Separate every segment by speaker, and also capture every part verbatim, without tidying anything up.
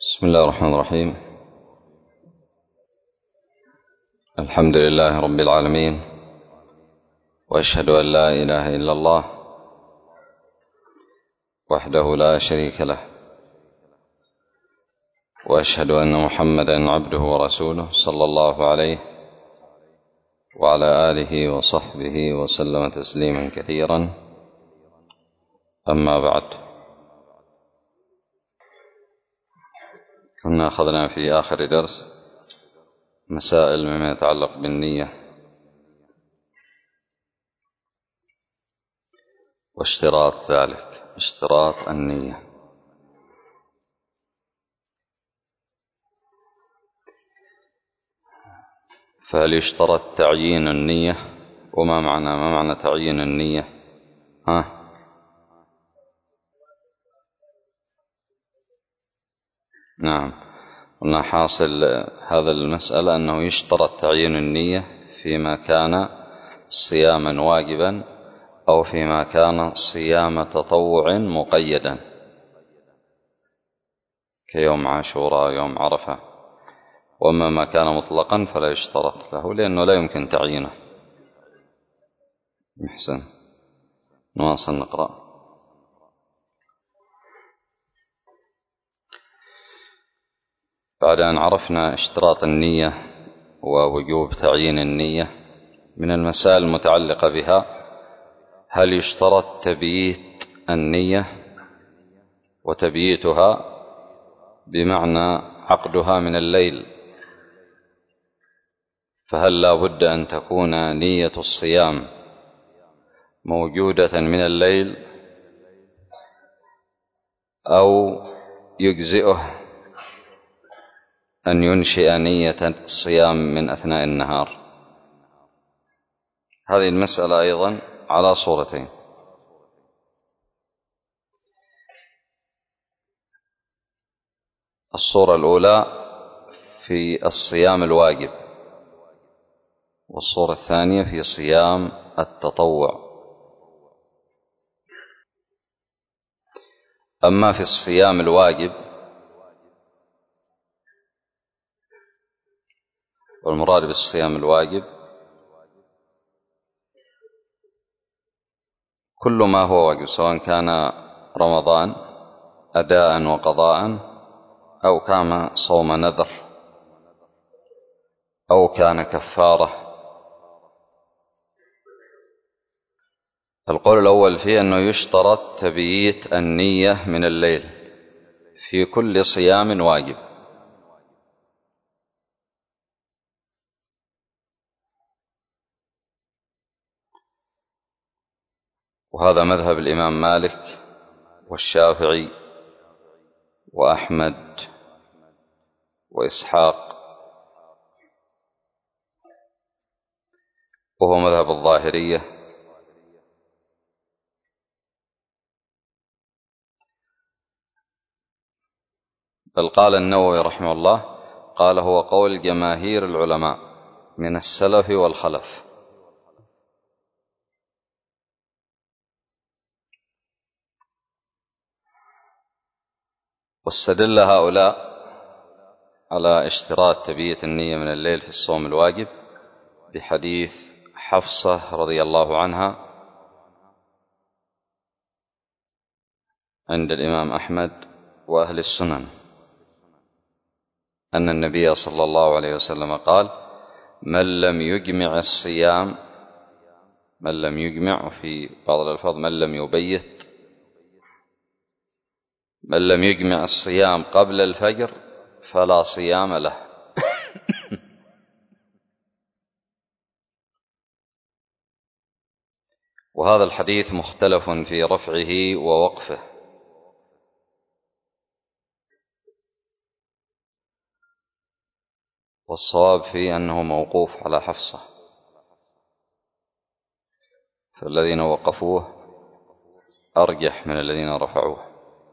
Speaker 1: بسم الله الرحمن الرحيم. الحمد لله رب العالمين، وأشهد أن لا إله إلا الله وحده لا شريك له، وأشهد أن محمدا عبده ورسوله صلى الله عليه وعلى آله وصحبه وسلم تسليما كثيرا. أما بعد، كنا أخذنا في آخر درس مسائل مما يتعلق بالنية واشتراط ذلك، اشتراط النية. فهل يشترط تعيين النية؟ وما معنى ما معنى تعيين النية؟ ها نعم، قلنا حاصل هذا المسألة أنه يشترط تعيين النية فيما كان صياما واجبا أو فيما كان صيام تطوع مقيدا كيوم عاشوراء يوم عرفة. وأما ما كان مطلقا فلا يشترط له، لأنه لا يمكن تعيينه. محسن، نواصل نقرأ. بعد أن عرفنا اشتراط النية ووجوب تعيين النية، من المسائل المتعلقة بها هل يشترط تبييت النية؟ وتبييتها بمعنى عقدها من الليل، فهل لا بد أن تكون نية الصيام موجودة من الليل، أو يجزئه أن ينشئ نية الصيام من أثناء النهار؟ هذه المسألة أيضا على صورتين. الصورة الأولى في الصيام الواجب، والصورة الثانية في صيام التطوع. أما في الصيام الواجب، والمراد بالصيام الواجب كل ما هو واجب، سواء كان رمضان أداء وقضاء، أو كان صوم نذر، أو كان كفارة. القول الأول فيه أنه يشترط تبييت النية من الليل في كل صيام واجب، وهذا مذهب الإمام مالك والشافعي وأحمد وإسحاق، وهو مذهب الظاهرية. بل قال النووي رحمه الله، قال هو قول جماهير العلماء من السلف والخلف. واستدل هؤلاء على اشتراط تبييت النية من الليل في الصوم الواجب بحديث حفصة رضي الله عنها عند الإمام أحمد وأهل السنن، أن النبي صلى الله عليه وسلم قال: من لم يجمع الصيام، من لم يجمع، وفي بعض الألفاظ من لم يبيت، من لم يجمع الصيام قبل الفجر فلا صيام له. وهذا الحديث مختلف في رفعه ووقفه، والصواب فيه أنه موقوف على حفصة، فالذين وقفوه أرجح من الذين رفعوه.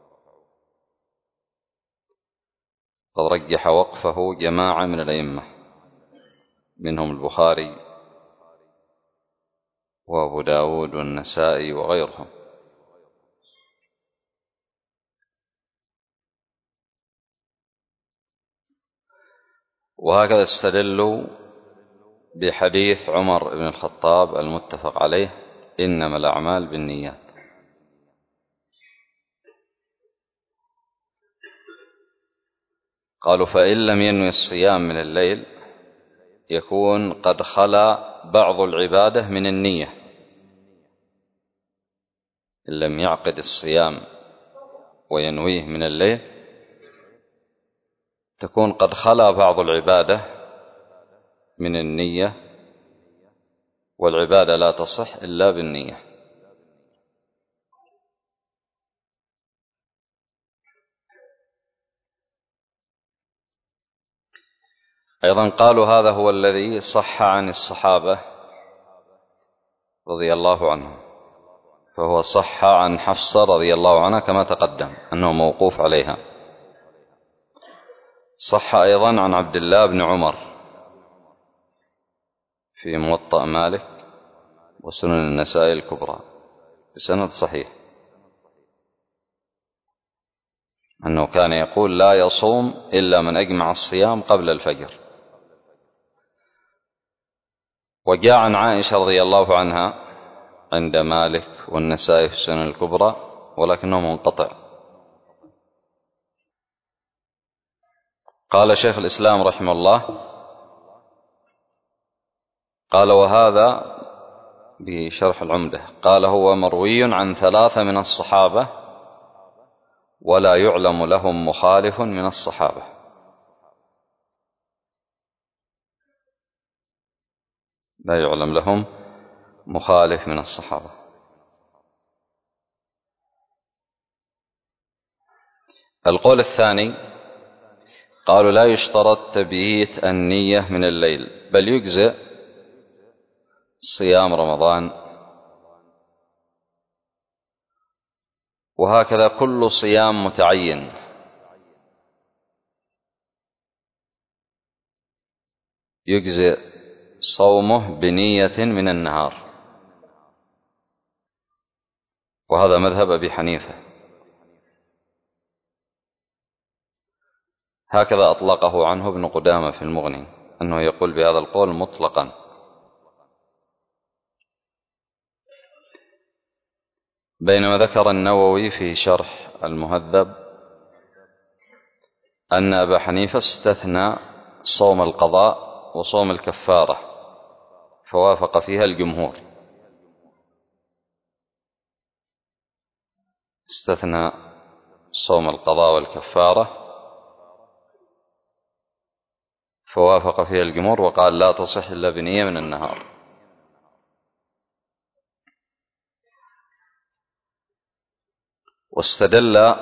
Speaker 1: قد رجح وقفه جماعة من الأئمة، منهم البخاري وأبو داود والنسائي وغيرهم. وهكذا استدلوا بحديث عمر بن الخطاب المتفق عليه: إنما الأعمال بالنيات. قالوا: فإن لم ينوي الصيام من الليل يكون قد خلا بعض العبادة من النية. إن لم يعقد الصيام وينويه من الليل تكون قد خلا بعض العبادة من النية، والعبادة لا تصح إلا بالنية. أيضا قالوا: هذا هو الذي صح عن الصحابة رضي الله عنهم، فهو صح عن حفصة رضي الله عنها كما تقدم أنه موقوف عليها. صح أيضا عن عبد الله بن عمر في موطأ مالك وسنن النسائي الكبرى بسند صحيح أنه كان يقول: لا يصوم إلا من أجمع الصيام قبل الفجر. وجاء عن عائشة رضي الله عنها عند مالك والنسائي في السنن الكبرى ولكنه منقطع. قال شيخ الإسلام رحمه الله: قال وهذا بشرح العمدة، قال: هو مروي عن ثلاثة من الصحابة ولا يعلم لهم مخالف من الصحابة. لا يعلم لهم مخالف من الصحابة. القول الثاني قالوا: لا يشترط تبييت النية من الليل، بل يجزئ صيام رمضان، وهكذا كل صيام متعين يجزئ صومه بنية من النهار، وهذا مذهب أبي حنيفة. هكذا أطلقه عنه ابن قدامة في المغني، أنه يقول بهذا القول مطلقا. بينما ذكر النووي في شرح المهذب أن أبا حنيفة استثنى صوم القضاء وصوم الكفارة فوافق فيها الجمهور. استثنى صوم القضاء والكفارة فوافق فيها الجمهور وقال: لا تصح إلا بنية من النهار. واستدل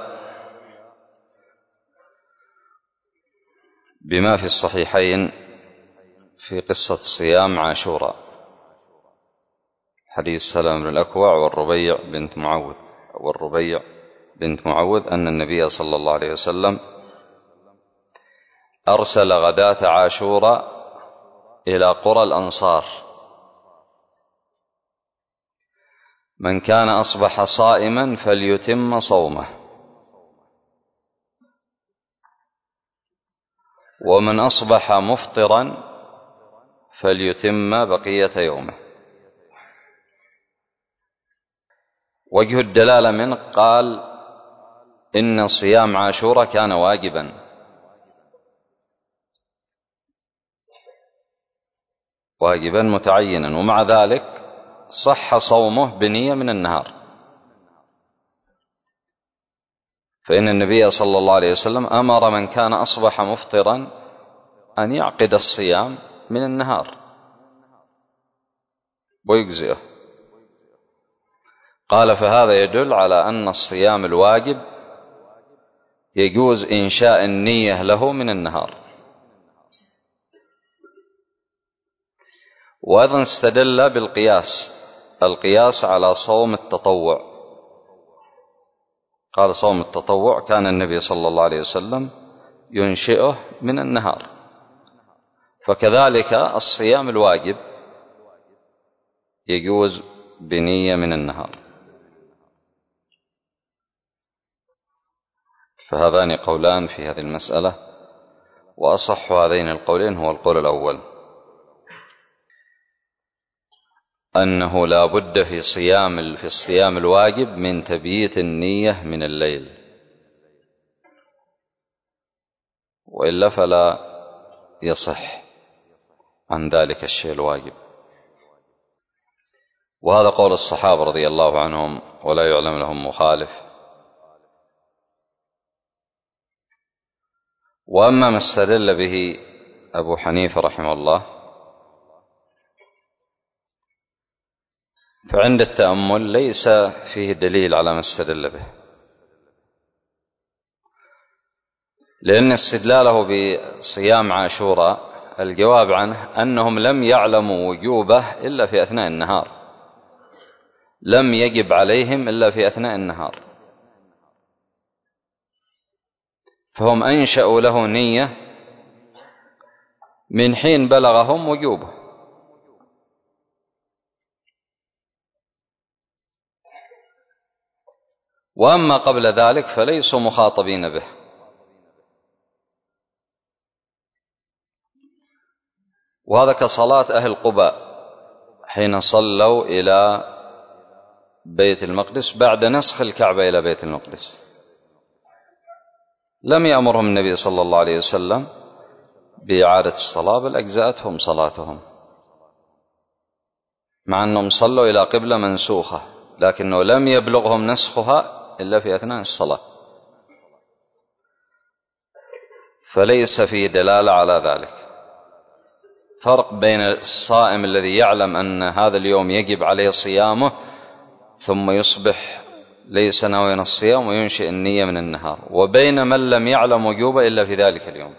Speaker 1: بما في الصحيحين في قصة صيام عاشوراء، حديث سلام بن الأكوع والربيع بنت معوذ والربيع بنت معوذ أن النبي صلى الله عليه وسلم أرسل غداة عاشوراء إلى قرى الأنصار: من كان أصبح صائما فليتم صومه، ومن أصبح مفطرا فليتم بقية يومه. وجه الدلالة منه قال: إن صيام عاشوراء كان واجبا، واجبا متعينا، ومع ذلك صح صومه بنية من النهار، فإن النبي صلى الله عليه وسلم أمر من كان أصبح مفطرا أن يعقد الصيام من النهار ويجزئه. قال: فهذا يدل على أن الصيام الواجب يجوز إنشاء النية له من النهار. وأيضا استدل بالقياس، القياس على صوم التطوع. قال: صوم التطوع كان النبي صلى الله عليه وسلم ينشئه من النهار، فكذلك الصيام الواجب يجوز بنية من النهار. فهذان قولان في هذه المسألة، وأصح هذين القولين هو القول الأول، أنه لا بد في صيام في الصيام الواجب من تبييت النية من الليل، وإلا فلا يصح عن ذلك الشيء الواجب. وهذا قول الصحابة رضي الله عنهم ولا يعلم لهم مخالف. وأما ما استدل به أبو حنيفة رحمه الله فعند التأمل ليس فيه دليل على ما استدل به، لأن استدلاله بصيام عاشوراء الجواب عنه أنهم لم يعلموا وجوبه إلا في أثناء النهار، لم يجب عليهم إلا في أثناء النهار، فهم أنشأوا له نية من حين بلغهم وجوبه. وأما قبل ذلك فليسوا مخاطبين به. وهذا كصلاة أهل قباء حين صلوا إلى بيت المقدس بعد نسخ الكعبة إلى بيت المقدس، لم يأمرهم النبي صلى الله عليه وسلم بإعادة الصلاة، بل أجزأتهم صلاتهم، مع أنهم صلوا إلى قبلة منسوخة، لكنه لم يبلغهم نسخها إلا في أثناء الصلاة، فليس فيه دلالة على ذلك. فرق بين الصائم الذي يعلم أن هذا اليوم يجب عليه صيامه ثم يصبح ليس ناويا الصيام وينشئ النية من النهار، وبين من لم يعلم وجوبه إلا في ذلك اليوم.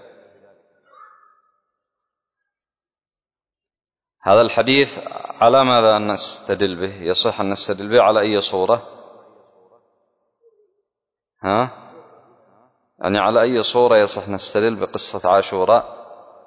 Speaker 1: هذا الحديث على ماذا نستدل به؟ يصح أن نستدل به على أي صورة؟ ها؟ يعني على أي صورة يصح نستدل بقصة عاشوراء؟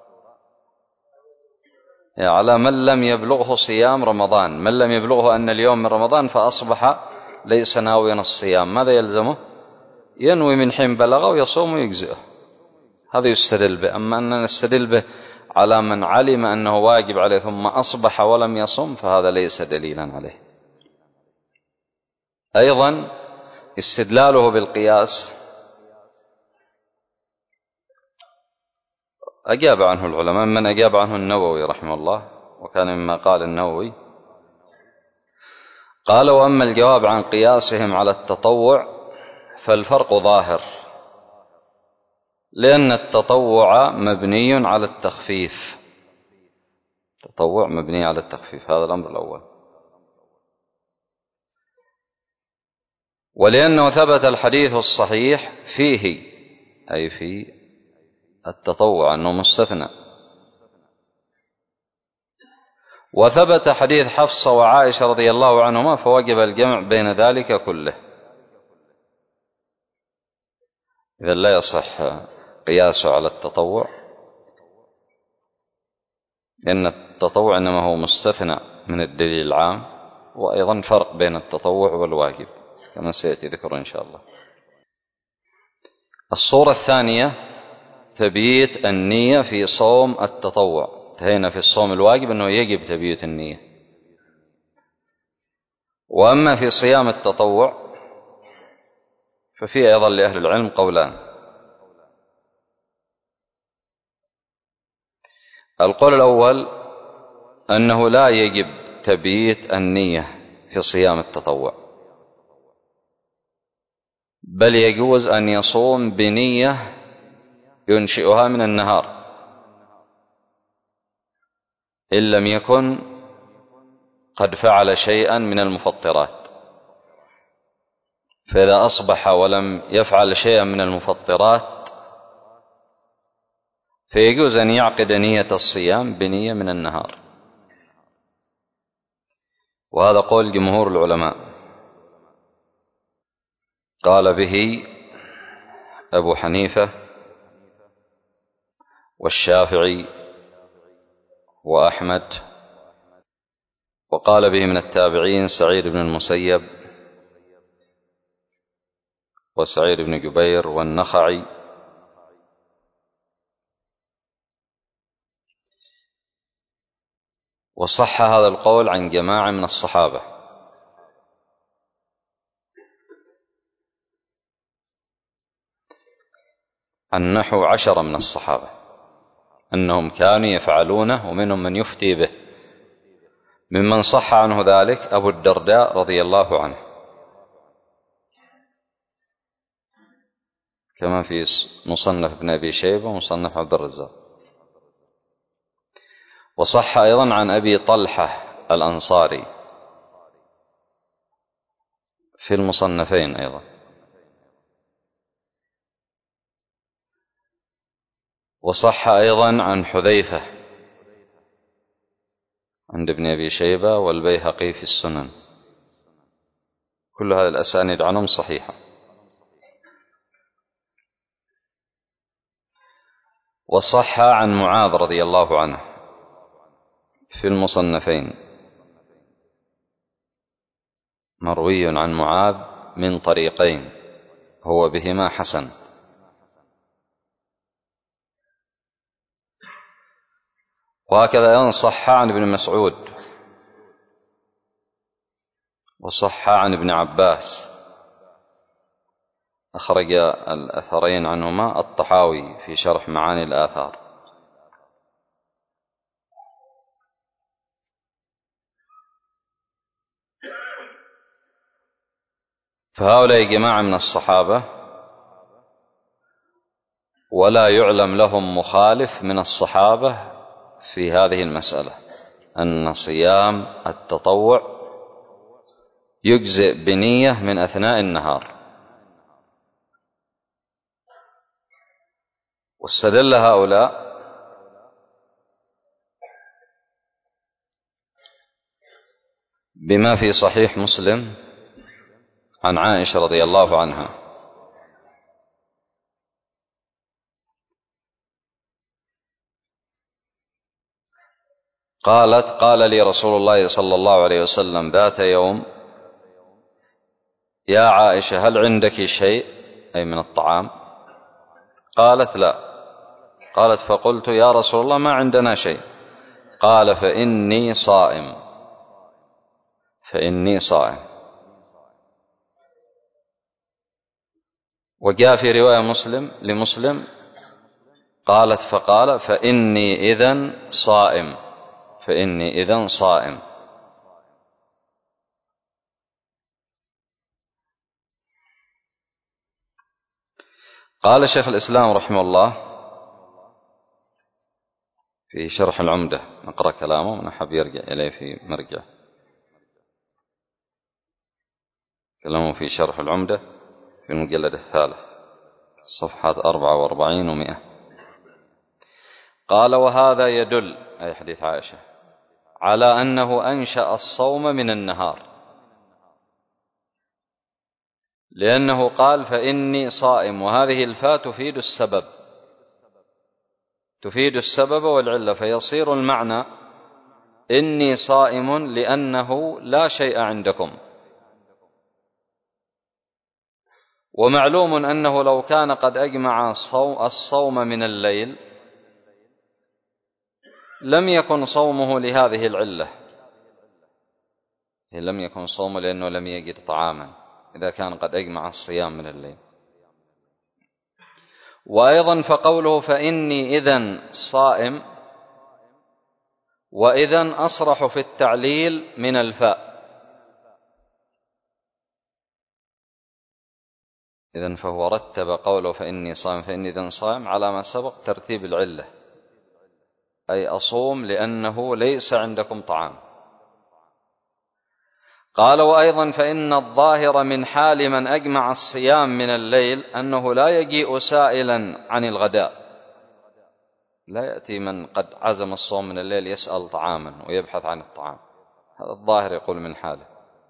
Speaker 1: يعني على من لم يبلغه صيام رمضان، من لم يبلغه أن اليوم من رمضان فأصبح ليس ناويا الصيام، ماذا يلزمه؟ ينوي من حين بلغه ويصوم ويجزئه، هذا يستدل به. أما أن نستدل به على من علم أنه واجب عليه ثم أصبح ولم يصم فهذا ليس دليلا عليه. أيضا استدلاله بالقياس أجاب عنه العلماء، من أجاب عنه النووي رحمه الله، وكان مما قال النووي قال: وأما الجواب عن قياسهم على التطوع فالفرق ظاهر، لأن التطوع مبني على التخفيف، التطوع مبني على التخفيف، هذا الأمر الأول. ولأنه ثبت الحديث الصحيح فيه، أي في التطوع، أنه مستثنى، وثبت حديث حفصة وعائشة رضي الله عنهما، فوجب الجمع بين ذلك كله. إذا لا يصح قياسه على التطوع، لأن التطوع إنما هو مستثنى من الدليل العام، وأيضا فرق بين التطوع والواجب كما سيأتي ذكر إن شاء الله. الصورة الثانية تبييت النية في صوم التطوع. انتهينا في الصوم الواجب أنه يجب تبييت النية. وأما في صيام التطوع ففي أيضا لأهل العلم قولان. القول الأول أنه لا يجب تبييت النية في صيام التطوع، بل يجوز أن يصوم بنية ينشئها من النهار إن لم يكن قد فعل شيئا من المفطرات. فإذا أصبح ولم يفعل شيئا من المفطرات فيجوز أن يعقد نية الصيام بنية من النهار، وهذا قول جمهور العلماء. قال به أبو حنيفة والشافعي وأحمد، وقال به من التابعين سعيد بن المسيب وسعيد بن جبير والنخعي وصح هذا القول عن جماعة من الصحابة، عن نحو عشرة من الصحابة أنهم كانوا يفعلونه، ومنهم من يفتي به. ممن صح عنه ذلك أبو الدرداء رضي الله عنه، كما في مصنف ابن أبي شيبة ومصنف عبد الرزاق. وصح أيضا عن أبي طلحة الأنصاري في المصنفين أيضا. وصح أيضا عن حذيفة عند ابن أبي شيبة والبيهقي في السنن، كل هذه الأسانيد عنهم صحيحة. وصح عن معاذ رضي الله عنه في المصنفين، مروي عن معاذ من طريقين هو بهما حسن. وهكذا أيضا صح عن ابن مسعود، وصح عن ابن عباس، أخرج الأثرين عنهما الطحاوي في شرح معاني الآثار. فهؤلاء جماعة من الصحابة، ولا يعلم لهم مخالف من الصحابة في هذه المسألة، أن صيام التطوع يجزئ بنية من أثناء النهار. واستدل هؤلاء بما في صحيح مسلم عن عائشة رضي الله عنها قالت: قال لي رسول الله صلى الله عليه وسلم ذات يوم: يا عائشة هل عندك شيء، أي من الطعام؟ قالت: لا. قالت: فقلت: يا رسول الله ما عندنا شيء. قال: فإني صائم، فإني صائم. وجاء في رواية مسلم لمسلم قالت: فقال: فإني إذن صائم، فإني إذن صائم. قال شيخ الإسلام رحمه الله في شرح العمدة، نقرأ كلامه من أحب يرجع إليه في مرجع، كلامه في شرح العمدة في المجلد الثالث صفحة أربعة وأربعين ومئة. قال: وهذا يدل، أي حديث عائشة، على أنه أنشأ الصوم من النهار، لأنه قال: فإني صائم، وهذه الفاء تفيد السبب، تفيد السبب والعلة، فيصير المعنى إني صائم لأنه لا شيء عندكم. ومعلوم أنه لو كان قد أجمع الصوم من الليل لم يكن صومه لهذه العلة، لم يكن صومه لأنه لم يجد طعاما إذا كان قد أجمع الصيام من الليل. وأيضا فقوله فإني إذن صائم، وإذن أصرح في التعليل من الفاء، إذن فهو رتب قوله فإني صائم فإني إذن صائم على ما سبق ترتيب العلة، أي أصوم لأنه ليس عندكم طعام. قال: وأيضا فإن الظاهر من حال من أجمع الصيام من الليل أنه لا يجيء سائلا عن الغداء، لا يأتي من قد عزم الصوم من الليل يسأل طعاما ويبحث عن الطعام، هذا الظاهر يقول من حاله.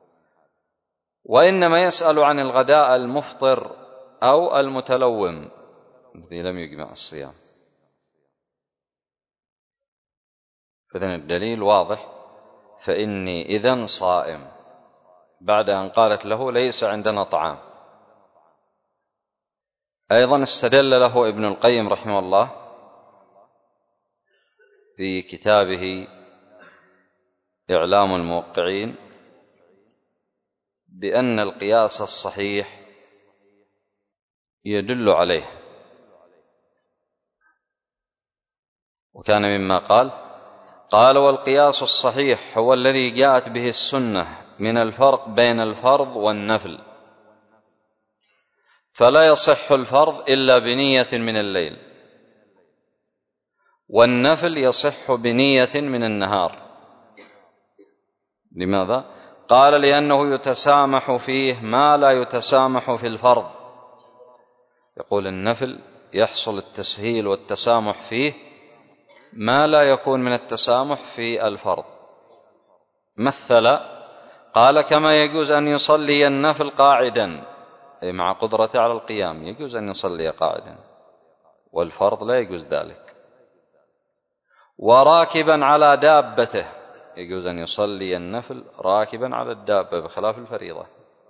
Speaker 1: وإنما يسأل عن الغداء المفطر أو المتلوم الذي لم يجمع الصيام. فإذن الدليل واضح، فإني إذن صائم، بعد أن قالت له ليس عندنا طعام. أيضا استدل له ابن القيم رحمه الله في كتابه إعلام الموقعين بأن القياس الصحيح يدل عليه. وكان مما قال قال والقياس الصحيح هو الذي جاءت به السنة من الفرق بين الفرض والنفل، فلا يصح الفرض إلا بنية من الليل، والنفل يصح بنية من النهار. لماذا؟ قال لأنه يتسامح فيه ما لا يتسامح في الفرض. يقول النفل يحصل التسهيل والتسامح فيه ما لا يكون من التسامح في الفرض. مثل قال كما يجوز أن يصلي النفل قاعدا، أي مع قدرته على القيام يجوز أن يصلي قاعدا، والفرض لا يجوز ذلك. وراكبا على دابته، يجوز أن يصلي النفل راكبا على الدابة بخلاف الفريضة.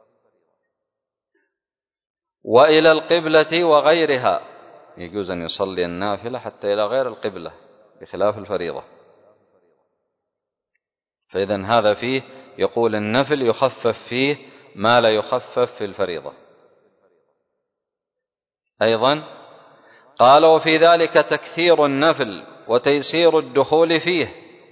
Speaker 1: وإلى القبلة وغيرها، يجوز أن يصلي النافلة حتى إلى غير القبلة بخلاف الفريضة. فإذن هذا فيه يقول النفل يخفف فيه ما لا يخفف في الفريضة. أيضا قال وفي ذلك تكثير النفل وتيسير الدخول فيه.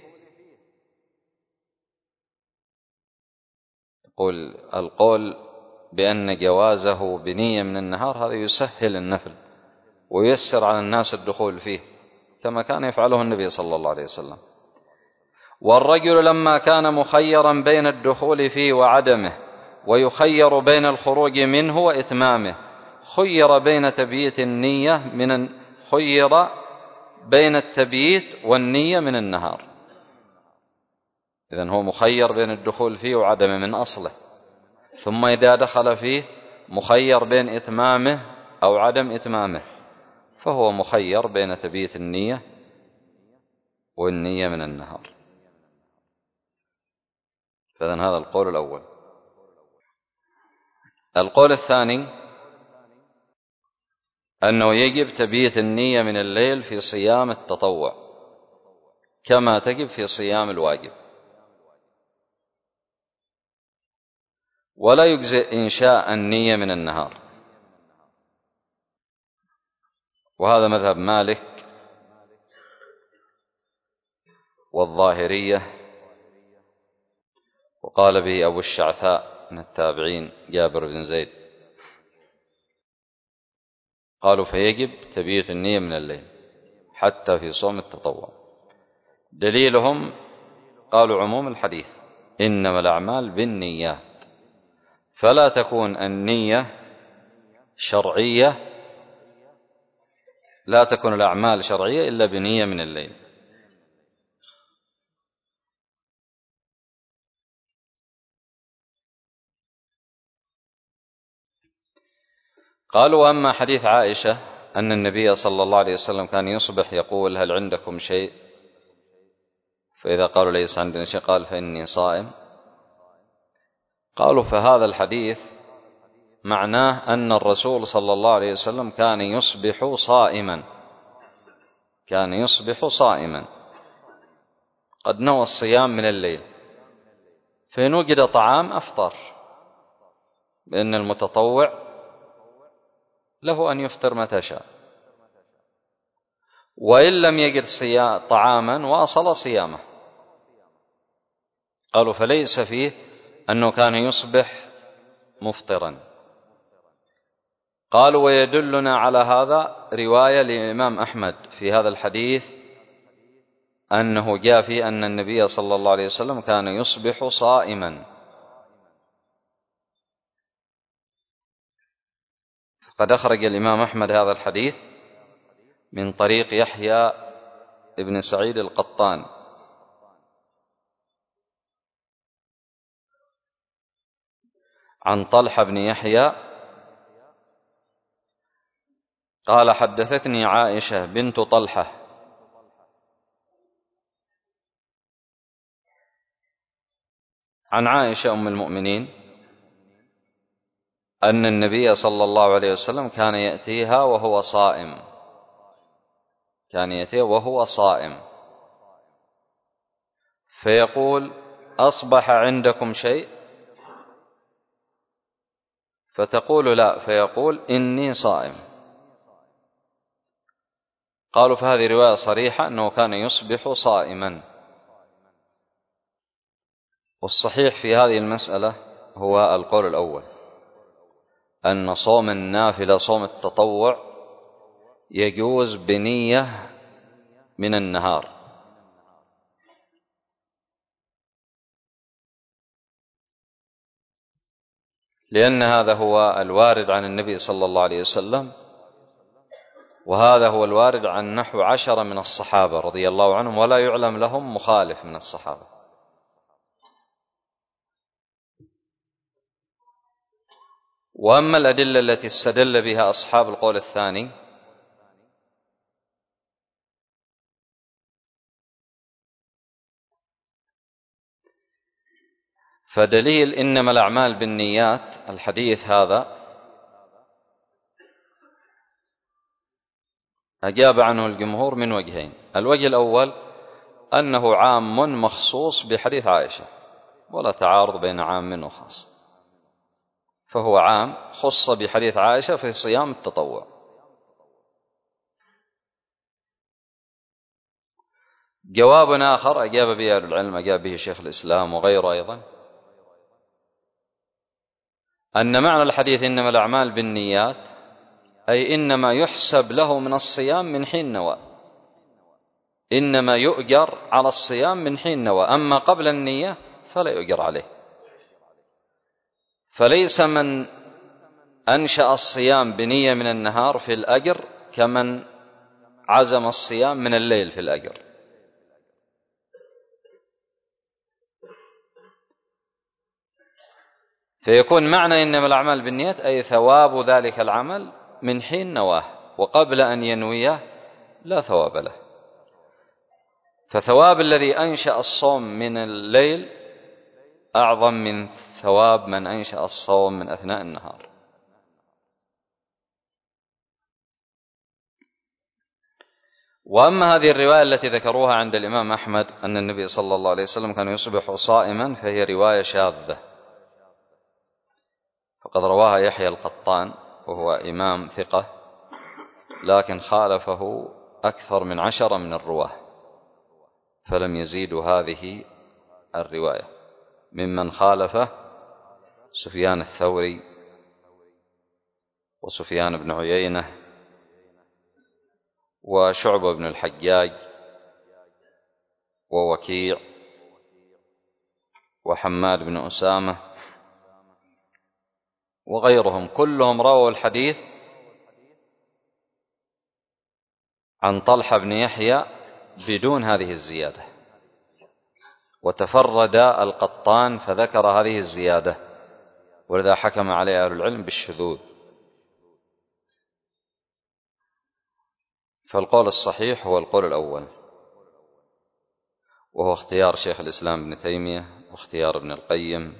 Speaker 1: يقول القول بأن جوازه بنية من النهار هذا يسهل النفل ويسر على الناس الدخول فيه كما كان يفعله النبي صلى الله عليه وسلم. والرجل لما كان مخيرا بين الدخول فيه وعدمه ويخير بين الخروج منه وإتمامه، خير بين تبييت النية من خير بين التبييت والنية من النهار. إذن هو مخير بين الدخول فيه وعدمه من أصله، ثم إذا دخل فيه مخير بين إتمامه أو عدم إتمامه، فهو مخير بين تبييت النية والنية من النهار. فإذن هذا القول الأول. القول الثاني أنه يجب تبييت النية من الليل في صيام التطوع كما تجب في صيام الواجب، ولا يجزئ إنشاء النية من النهار. وهذا مذهب مالك والظاهرية، وقال به أبو الشعثاء من التابعين جابر بن زيد. قالوا فيجب تبييت النية من الليل حتى في صوم التطوع. دليلهم قالوا عموم الحديث إنما الأعمال بالنيات، فلا تكون النية شرعية، لا تكون الأعمال شرعية إلا بنية من الليل. قالوا أما حديث عائشة أن النبي صلى الله عليه وسلم كان يصبح يقول هل عندكم شيء، فإذا قالوا ليس عندنا شيء قال فإني صائم. قالوا فهذا الحديث معناه أن الرسول صلى الله عليه وسلم كان يصبح صائما، كان يصبح صائما قد نوى الصيام من الليل، فإن وجد طعام أفطر، لأن المتطوع له أن يفطر متى شاء، وإن لم يجد طعاما واصل صيامه. قالوا فليس فيه أنه كان يصبح مفطرا. قالوا ويدلنا على هذا رواية للإمام أحمد في هذا الحديث أنه جاء فيه أن النبي صلى الله عليه وسلم كان يصبح صائما. فقد أخرج الإمام أحمد هذا الحديث من طريق يحيى ابن سعيد القطان عن طلحة بن يحيى قال حدثتني عائشة بنت طلحة عن عائشة أم المؤمنين أن النبي صلى الله عليه وسلم كان يأتيها وهو صائم، كان يأتيها وهو صائم فيقول أصبح عندكم شيء؟ فتقول لا، فيقول إني صائم. قالوا فهذه رواية صريحة أنه كان يصبح صائما. والصحيح في هذه المسألة هو القول الأول، أن صوم النافلة صوم التطوع يجوز بنية من النهار، لأن هذا هو الوارد عن النبي صلى الله عليه وسلم، وهذا هو الوارد عن نحو عشرة من الصحابة رضي الله عنهم، ولا يعلم لهم مخالف من الصحابة. وأما الأدلة التي استدل بها أصحاب القول الثاني فدليل إنما الأعمال بالنيات، الحديث هذا أجاب عنه الجمهور من وجهين. الوجه الأول أنه عام مخصوص بحديث عائشة، ولا تعارض بين عام وخاص، فهو عام خص بحديث عائشة في صيام التطوع. جواب آخر أجاب به أهل العلم، أجاب به شيخ الإسلام وغيره أيضا، أن معنى الحديث إنما الأعمال بالنيات أي إنما يحسب له من الصيام من حين نوى، إنما يؤجر على الصيام من حين نوى، أما قبل النية فلا يؤجر عليه. فليس من أنشأ الصيام بنية من النهار في الأجر كمن عزم الصيام من الليل في الأجر. فيكون معنى إنما الأعمال بالنيات أي ثواب ذلك العمل من حين نواه، وقبل أن ينويه لا ثواب له. فثواب الذي أنشأ الصوم من الليل أعظم من ثواب من أنشأ الصوم من أثناء النهار. وأما هذه الرواية التي ذكروها عند الإمام أحمد أن النبي صلى الله عليه وسلم كان يصبح صائما، فهي رواية شاذة، فقد رواها يحيى القطان وهو إمام ثقة، لكن خالفه أكثر من عشرة من الرواه، فلم يزيدوا هذه الرواية. ممن خالفه سفيان الثوري وسفيان بن عيينة وشعبة بن الحجاج ووكيع وحماد بن أسامة وغيرهم، كلهم رووا الحديث عن طلحة بن يحيى بدون هذه الزيادة، وتفرد القطان فذكر هذه الزيادة، ولذا حكم عليه أهل العلم بالشذوذ. فالقول الصحيح هو القول الأول، وهو اختيار شيخ الإسلام ابن تيمية واختيار ابن القيم،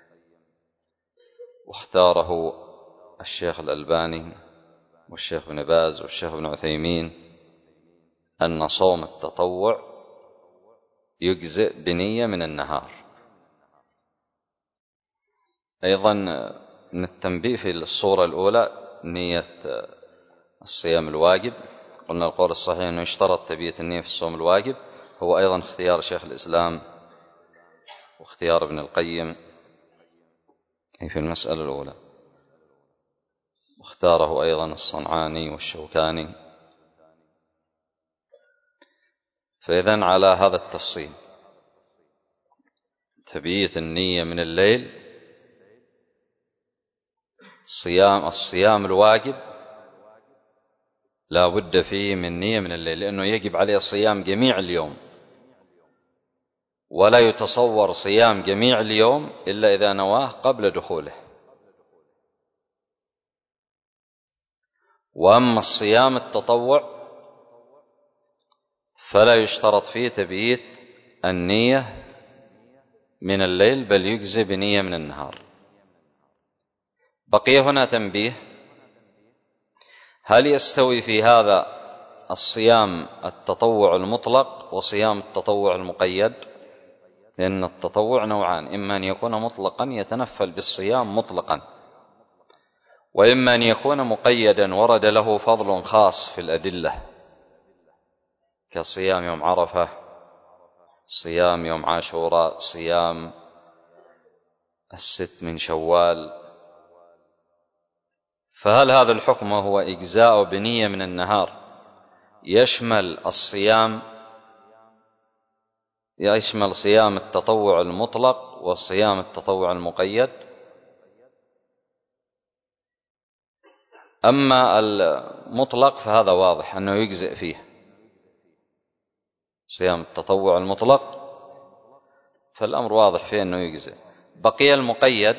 Speaker 1: واختاره الشيخ الألباني والشيخ ابن باز والشيخ ابن عثيمين، أن صوم التطوع يجزئ بنية من النهار. أيضا من التنبيه في الصورة الأولى نية الصيام الواجب، قلنا القول الصحيح أنه يشترط تبية النية في الصوم الواجب، هو أيضا اختيار شيخ الإسلام واختيار ابن القيم في المسألة الأولى، واختاره أيضا الصنعاني والشوكاني. فإذن على هذا التفصيل تبية النية من الليل، الصيام الصيام الواجب لا بد فيه من نية من الليل، لأنه يجب عليه الصيام جميع اليوم، ولا يتصور صيام جميع اليوم إلا إذا نواه قبل دخوله. وأما الصيام التطوع فلا يشترط فيه تبييت النية من الليل، بل يجزي بنية من النهار. بقي هنا تنبيه: هل يستوي في هذا الصيام التطوع المطلق وصيام التطوع المقيد؟ لأن التطوع نوعان: إما أن يكون مطلقا يتنفل بالصيام مطلقا، وإما أن يكون مقيدا ورد له فضل خاص في الأدلة، كصيام يوم عرفة، صيام يوم عاشوراء، صيام الست من شوال. فهل هذا الحكم وهو إجزاء بنية من النهار يشمل الصيام، يشمل صيام التطوع المطلق وصيام التطوع المقيد؟ أما المطلق فهذا واضح أنه يجزئ فيه صيام التطوع المطلق، فالأمر واضح فيه أنه يجزئ. بقي المقيد.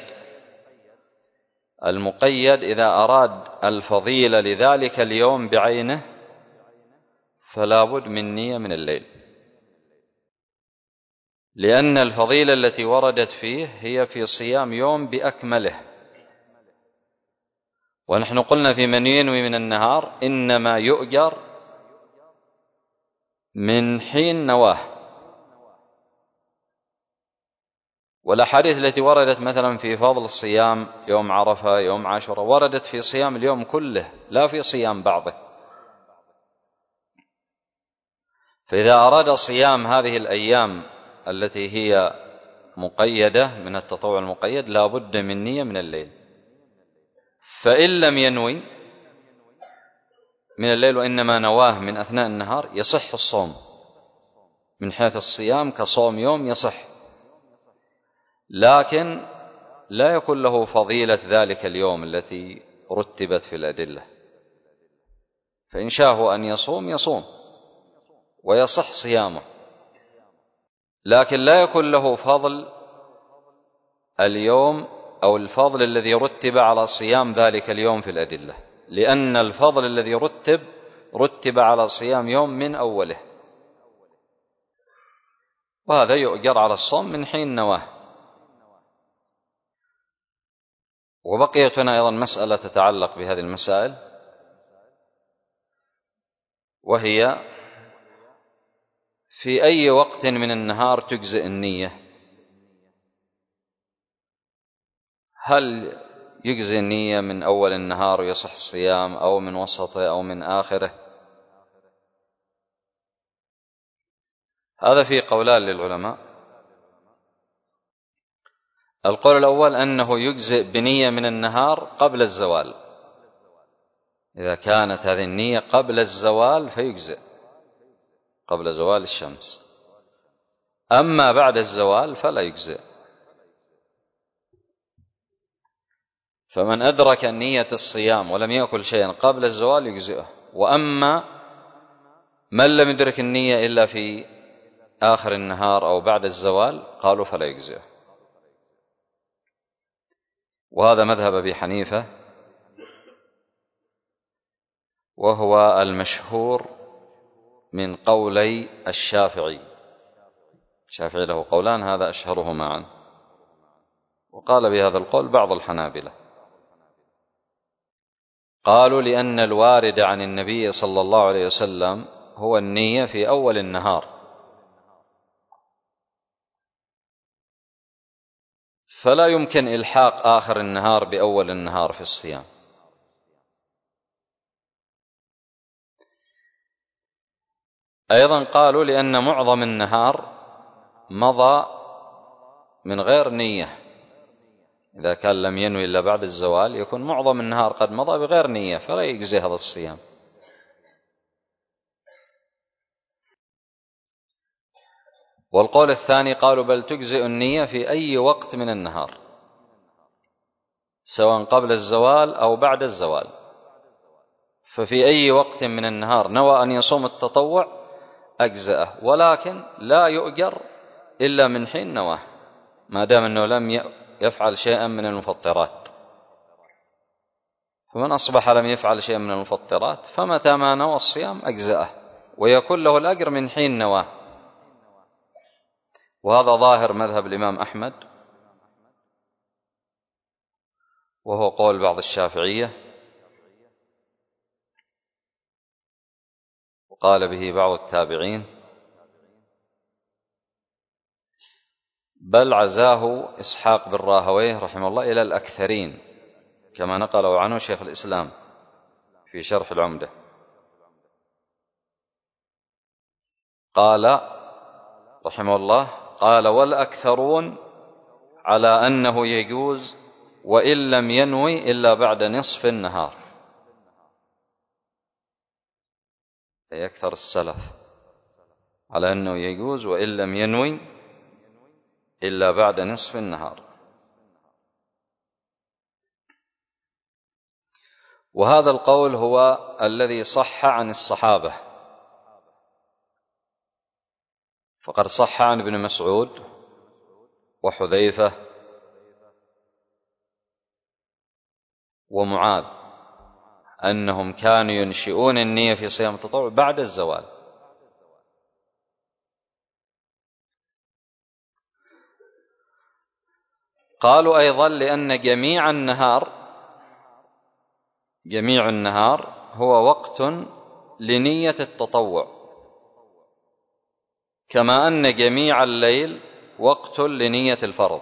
Speaker 1: المقيد إذا أراد الفضيلة لذلك اليوم بعينه فلا بد من نية من الليل، لأن الفضيلة التي وردت فيه هي في صيام يوم بأكمله، ونحن قلنا في من ينوي من النهار إنما يؤجر من حين نواه. والأحاديث التي وردت مثلا في فضل الصيام يوم عرفة يوم عاشوراء وردت في صيام اليوم كله لا في صيام بعضه. فإذا أراد صيام هذه الأيام التي هي مقيدة من التطوع المقيد لا بد من نية من الليل. فإن لم ينوي من الليل وإنما نواه من أثناء النهار يصح الصوم من حيث الصيام كصوم يوم يصح، لكن لا يكون له فضيلة ذلك اليوم التي رتبت في الأدلة. فإن شاء أن يصوم يصوم ويصح صيامه، لكن لا يكون له فضل اليوم أو الفضل الذي رتب على صيام ذلك اليوم في الأدلة، لأن الفضل الذي رتب رتب على صيام يوم من أوله، وهذا يؤجر على الصوم من حين نواه. وبقيت هنا أيضا مسألة تتعلق بهذه المسائل، وهي في أي وقت من النهار تجزئ النية؟ هل يجزئ النية من أول النهار ويصح الصيام، أو من وسطه، أو من آخره؟ هذا فيه قولان للعلماء. القول الأول أنه يجزئ بنية من النهار قبل الزوال، إذا كانت هذه النية قبل الزوال فيجزئ قبل زوال الشمس، أما بعد الزوال فلا يجزئ. فمن أدرك نية الصيام ولم يأكل شيئا قبل الزوال يجزئه، وأما من لم يدرك النية إلا في آخر النهار أو بعد الزوال قالوا فلا يجزئه. وهذا مذهب أبي حنيفة، وهو المشهور من قولي الشافعي. الشافعي له قولان، هذا أشهرهما عنه، وقال بهذا القول بعض الحنابلة. قالوا لأن الوارد عن النبي صلى الله عليه وسلم هو النية في أول النهار، فلا يمكن إلحاق آخر النهار بأول النهار في الصيام. أيضا قالوا لأن معظم النهار مضى من غير نية، إذا كان لم ينوي إلا بعد الزوال يكون معظم النهار قد مضى بغير نية، فلا يجزي هذا الصيام. والقول الثاني قالوا بل تجزئ النية في أي وقت من النهار، سواء قبل الزوال أو بعد الزوال، ففي أي وقت من النهار نوى أن يصوم التطوع أجزأه، ولكن لا يؤجر إلا من حين نواه، ما دام أنه لم يفعل شيئا من المفطرات. فمن أصبح لم يفعل شيئا من المفطرات فمتى ما نوى الصيام أجزأه، ويكون له الأجر من حين نواه. وهذا ظاهر مذهب الإمام أحمد، وهو قول بعض الشافعية، وقال به بعض التابعين. بل عزاه إسحاق بن راهويه رحمه الله إلى الأكثرين كما نقله عنه شيخ الإسلام في شرح العمدة. قال رحمه الله: قال: والأكثرون على أنه يجوز وإن لم ينوي إلا بعد نصف النهار. أي أكثر السلف على أنه يجوز وإن لم ينوي إلا بعد نصف النهار. وهذا القول هو الذي صح عن الصحابة، فقد صح عن ابن مسعود وحذيفة ومعاذ أنهم كانوا ينشئون النية في صيام التطوع بعد الزوال. قالوا أيضا لأن جميع النهار جميع النهار هو وقت لنية التطوع، كما أن جميع الليل وقت لنية الفرض.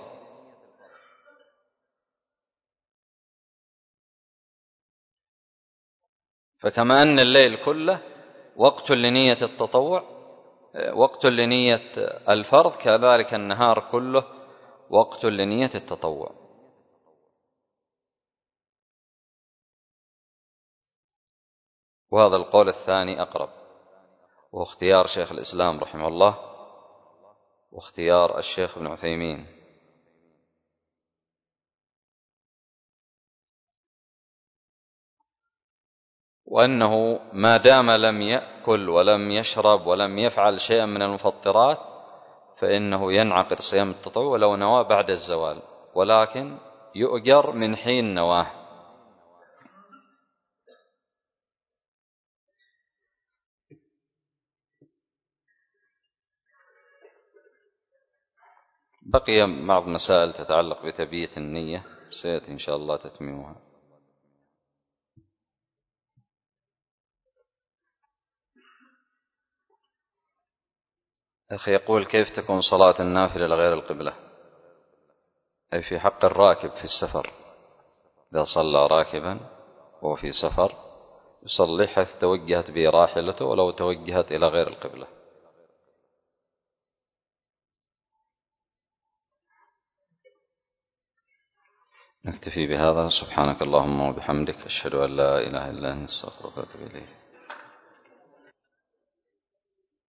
Speaker 1: فكما أن الليل كله وقت لنية التطوع وقت لنية الفرض، كذلك النهار كله وقت لنية التطوع. وهذا القول الثاني أقرب، واختيار شيخ الإسلام رحمه الله واختيار الشيخ ابن عثيمين. وأنه ما دام لم يأكل ولم يشرب ولم يفعل شيئا من المفطرات فإنه ينعقد صيام التطوع ولو نوى بعد الزوال، ولكن يؤجر من حين نواه. بقي بعض مسائل تتعلق بتبييت النية سيأتي إن شاء الله تتميمها. أخي يقول: كيف تكون صلاة النافلة لغير القبلة؟ أي في حق الراكب في السفر، إذا صلى راكبا وهو في سفر يصلي حيث توجهت به راحلته ولو توجهت إلى غير القبلة. نكتفي بهذا. سبحانك اللهم وبحمدك، أشهد أن لا إله إلا أنت، أستغفرك وأتوب إليك.